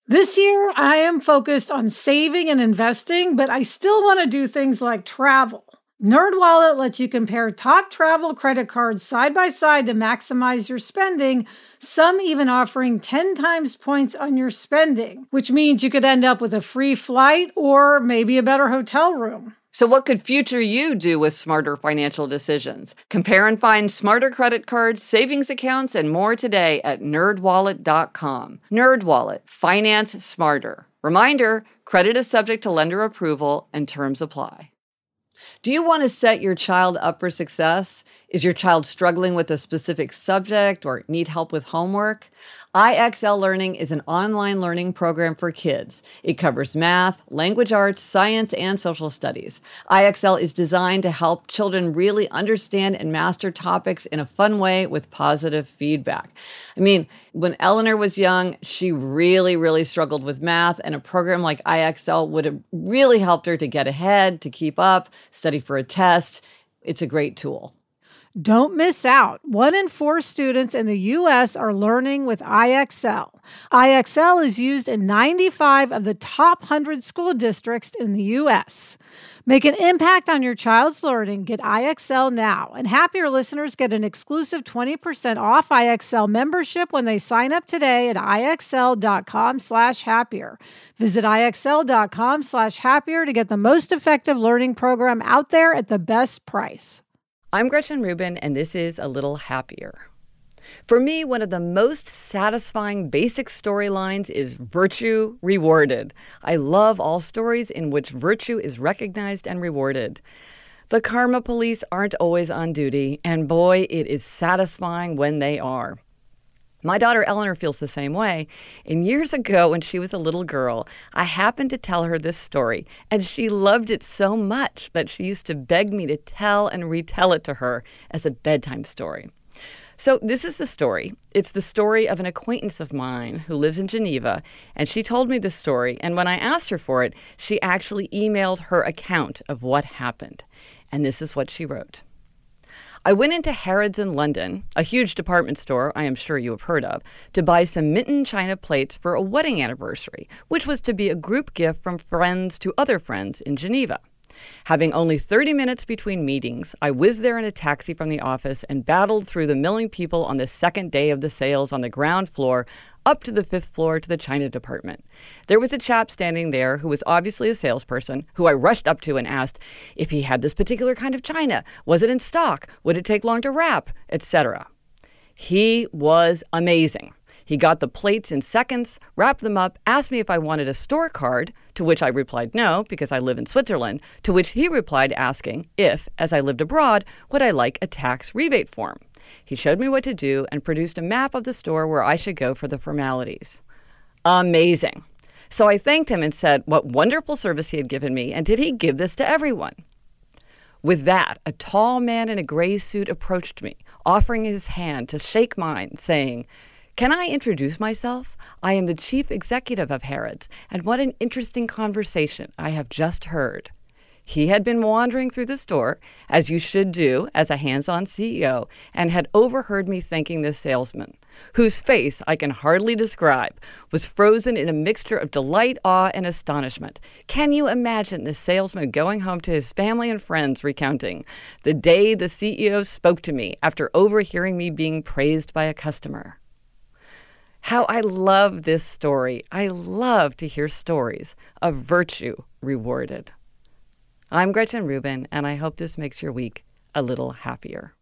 This year, I am focused on saving and investing, but I still want to do things like travel. NerdWallet lets you compare top travel credit cards side by side to maximize your spending, some even offering 10 times points on your spending, which means you could end up with a free flight or maybe a better hotel room. So what could future you do with smarter financial decisions? Compare and find smarter credit cards, savings accounts, and more today at nerdwallet.com. NerdWallet. Finance smarter. Reminder, credit is subject to lender approval and terms apply. Do you want to set your child up for success? Is your child struggling with a specific subject or need help with homework? IXL Learning is an online learning program for kids. It covers math, language arts, science, and social studies. IXL is designed to help children really understand and master topics in a fun way with positive feedback. I mean, when Eleanor was young, she really struggled with math, and a program like IXL would have really helped her to get ahead, to keep up, study for a test. It's a great tool. Don't miss out. 1 in 4 students in the U.S. are learning with IXL. IXL is used in 95 of the top 100 school districts in the U.S. Make an impact on your child's learning. Get IXL now. And Happier listeners get an exclusive 20% off IXL membership when they sign up today at IXL.com/happier. Visit IXL.com/happier to get the most effective learning program out there at the best price. I'm Gretchen Rubin, and this is A Little Happier. For me, one of the most satisfying basic storylines is virtue rewarded. I love all stories in which virtue is recognized and rewarded. The karma police aren't always on duty, and boy, it is satisfying when they are. My daughter Eleanor feels the same way. And years ago, when she was a little girl, I happened to tell her this story, and she loved it so much that she used to beg me to tell and retell it to her as a bedtime story. So this is the story. It's the story of an acquaintance of mine who lives in Geneva, and she told me this story, and when I asked her for it, she actually emailed her account of what happened. And this is what she wrote. I went into Harrods in London, a huge department store I am sure you have heard of, to buy some Minton china plates for a wedding anniversary, which was to be a group gift from friends to other friends in Geneva. Having only 30 minutes between meetings, I whizzed there in a taxi from the office and battled through the milling people on the second day of the sales on the ground floor up to the 5th floor to the china department. There was a chap standing there who was obviously a salesperson, who I rushed up to and asked if he had this particular kind of china. Was it in stock? Would it take long to wrap? Etc. He was amazing. He got the plates in seconds, wrapped them up, asked me if I wanted a store card, to which I replied no, because I live in Switzerland, to which he replied asking if, as I lived abroad, would I like a tax rebate form. He showed me what to do and produced a map of the store where I should go for the formalities. Amazing. So I thanked him and said what wonderful service he had given me, and did he give this to everyone? With that, a tall man in a gray suit approached me, offering his hand to shake mine, saying, "Can I introduce myself? I am the chief executive of Harrods, and what an interesting conversation I have just heard." He had been wandering through the store, as you should do as a hands-on CEO, and had overheard me thanking this salesman, whose face I can hardly describe, was frozen in a mixture of delight, awe, and astonishment. Can you imagine this salesman going home to his family and friends recounting the day the CEO spoke to me after overhearing me being praised by a customer? How I love this story. I love to hear stories of virtue rewarded. I'm Gretchen Rubin, and I hope this makes your week a little happier.